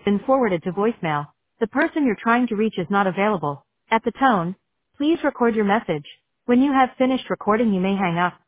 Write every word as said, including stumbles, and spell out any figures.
been forwarded to voicemail. The person you're trying to reach is not available. At the tone, please record your message. When you have finished recording, you may hang up.